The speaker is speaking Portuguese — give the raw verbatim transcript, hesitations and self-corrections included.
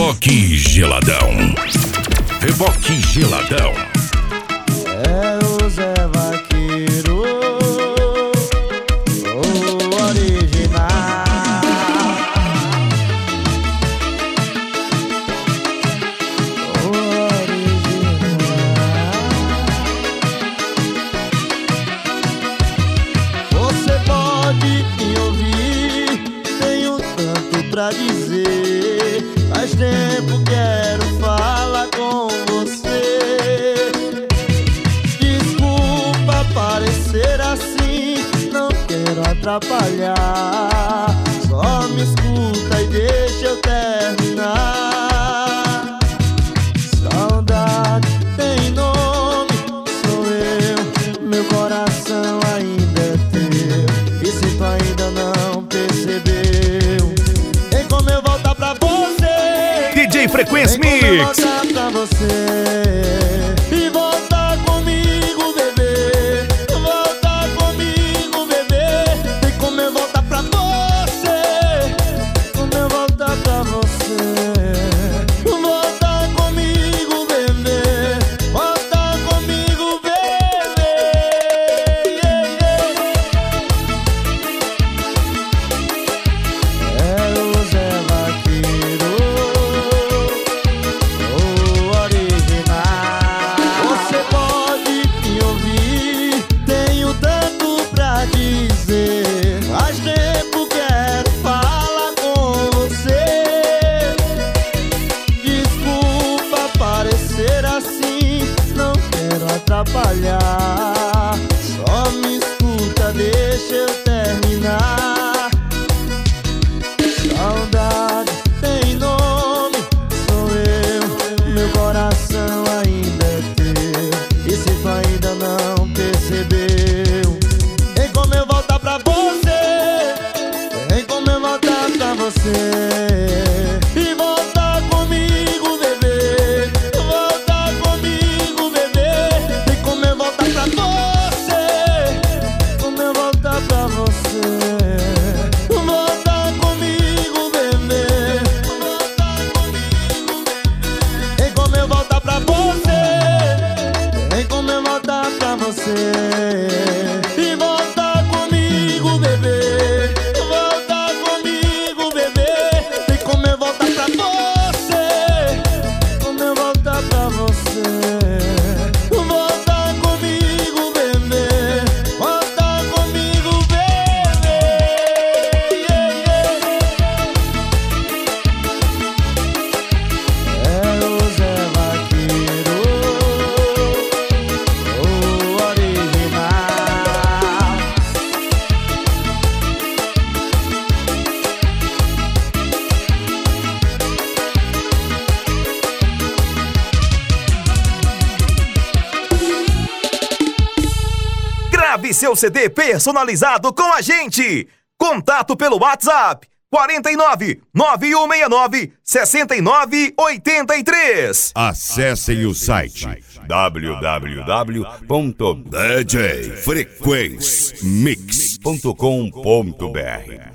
Reboque Geladão. Reboque Geladão. É o Zé Vaqueiro, o original. O original. Você pode me ouvir, tenho tanto pra dizer. Faz tempo quero falar com você. Desculpa parecer assim, não quero atrapalhar. Só me escuta e deixa eu terminar. Saudade tem nome, sou eu. Meu coração ainda é teu, e se tu ainda não percebeu, tem como eu voltar pra você. D J Frequência Mix. Voltar pra você e voltar comigo, bebê. Voltar comigo, bebê. Tem como eu voltar pra você. Como eu voltar pra você. Voltar comigo, bebê. Voltar comigo, bebê. É o Zé Vaqueiro, o original. Você pode me ouvir, tenho tanto pra dizer. Faz tempo quero falar com você. Desculpa parecer assim, não quero atrapalhar. Só me escuta, deixa eu terminar. Saudade tem nome, sou eu. Meu coração ainda é teu, e se tu ainda não percebeu, tem como eu voltar pra você. Tem como eu voltar pra você e voltar comigo, bebê. Voltar comigo, bebê. Tem como eu voltar pra você. Como eu voltar pra você. Voltar comigo, bebê. Voltar comigo, bebê. Tem como eu voltar pra você. Tem como eu voltar pra você e voltar comigo, bebê. Voltar comigo, bebê. Tem como eu voltar pra você. Como eu voltar pra você. Voltar comigo, bebê. Voltar comigo, bebê. É o Zé Vaqueiro, o original. Grave seu C D personalizado com a gente. Contato pelo WhatsApp quarenta e nove, nove um seis nove, sessenta e nove oitenta e três. Acessem o site w w w ponto d j frequência mix ponto com ponto b r.